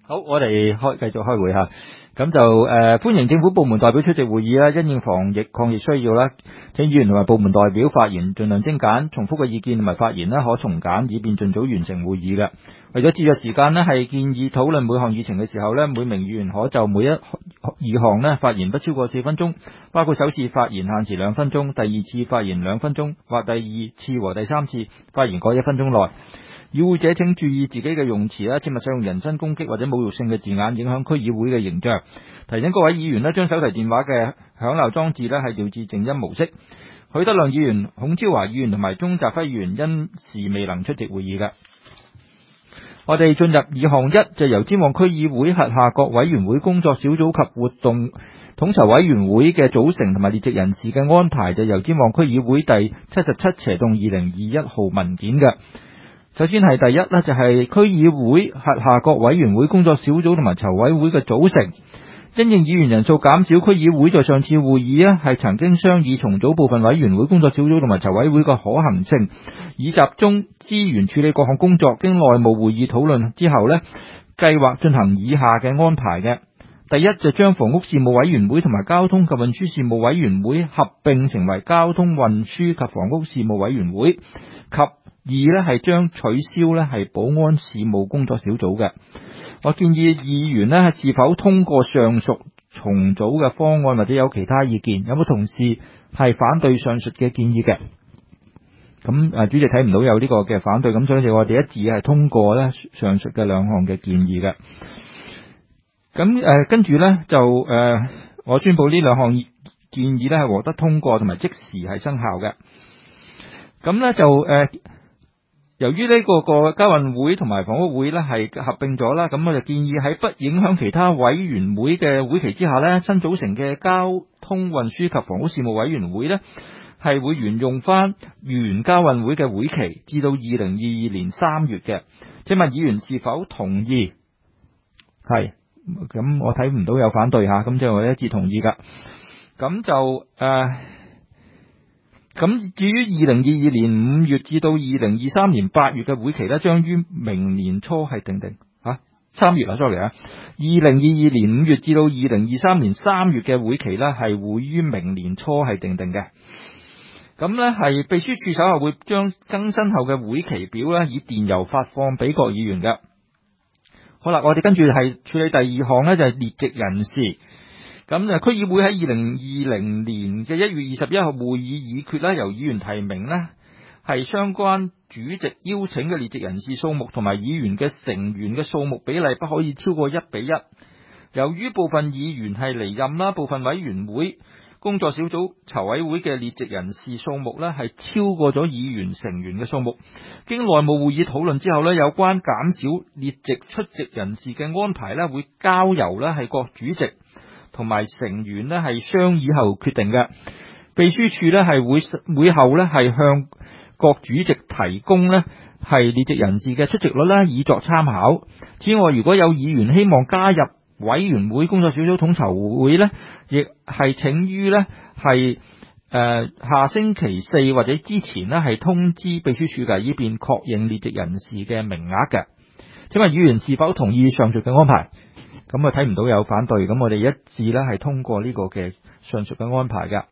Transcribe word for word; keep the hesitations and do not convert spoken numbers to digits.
好，我哋開繼續開會吓，咁就誒、呃、歡迎政府部門代表出席會議啦。因應防疫抗疫需要啦，請議員同埋部門代表發言盡量精簡，重複嘅意見同埋發言啦可從簡，以便盡早完成會議嘅。為咗節約時間呢，係建議討論每項議程嘅時候呢，每名議員可就每一議項呢發言不超過四分鐘，包括首次發言限時兩分鐘，第二次發言兩分鐘，或第二次和第三次發言各一分鐘內。與會者請注意自己嘅用詞啦，切勿使用人身攻擊或者侮辱性嘅字眼，影響區議會嘅形象。提醒各位議員咧，將手提電話嘅響鬧裝置咧係調至靜音模式。許德亮議員、孔超華議員同埋鍾澤輝議員因事未能出席會議嘅。我哋進入議項一，就由尖旺區議會轄下各委員會工作小組及活動統籌委員會嘅組成同埋列席人士嘅安排，就由尖旺區議會第七十七斜洞二零二一號文件嘅。首先係第一呢，就係區議會轄下各委員會工作小組同埋籌委會嘅組成。因應議員人數減少，區議會在上次會議呢係曾經商議重組部分委員會工作小組同埋籌委會嘅可行性，以集中資源處理各項工作。經內務會議討論之後呢，計劃進行以下嘅安排嘅。第一，就將房屋事務委員會同埋交通及運輸事務委員會合併成為交通運輸及房屋事務委員會，及二呢係將取消呢係保安事務工作小組嘅。我建議議員呢是否通過上述重組嘅方案，或者有其他意見？有冇同事係反對上述嘅建議嘅？咁誒，主席睇唔到有呢個嘅反對，咁所以我哋一致係通過呢上述嘅兩項嘅建議嘅。咁誒，跟住呢就誒、呃，我宣布呢兩項建議呢係獲得通過，同埋即時係生效嘅。咁呢就誒。呃由於呢個個交運會同埋房屋會呢係合併咗啦，咁我就建議喺不影響其他委員會嘅會期之下呢，新組成嘅交通運輸及房屋事務委員會呢係會沿用翻原交運會嘅會期，至到二零二二年三月嘅。請問議員是否同意？係，咁我睇唔到有反對吓，咁即係我一致同意噶。咁就誒。呃咁至於二零二二年五月至到二零二三年八月嘅會期呢，將於明年初係定定吓，三月啊 sorry 啊，二零二二年五月至到二零二三年三月嘅會期呢，係會於明年初係定定嘅。咁呢係秘書處稍後會將更新後嘅會期表呢以電郵發放俾各議員嘅。好啦，我哋跟住係處理第二項呢，就係列席人士。咁啊，區議會喺二零二零年嘅一月二十一號會議議決啦，由議員提名呢係相關主席邀請嘅列席人士數目同埋議員嘅成員嘅數目比例不可以超過一比一。由於部分議員係離任啦，部分委員會工作小組籌委會嘅列席人士數目呢係超過咗議員成員嘅數目。經內務會議討論之後呢，有關減少列席出席人士嘅安排呢會交由呢係各主席同埋成員呢係商議後決定嘅。秘書處呢係會會後呢係向各主席提供呢係列席人士嘅出席率啦，以作參考。此外，如果有議員希望加入委員會工作小組統籌會呢，亦係請於呢係誒下星期四或者之前呢係通知秘書處嘅，以便確認列席人士嘅名額嘅。請問議員是否同意上述嘅安排？咁啊睇唔到有反對，咁我哋一致咧係通過呢個嘅上述嘅安排噶。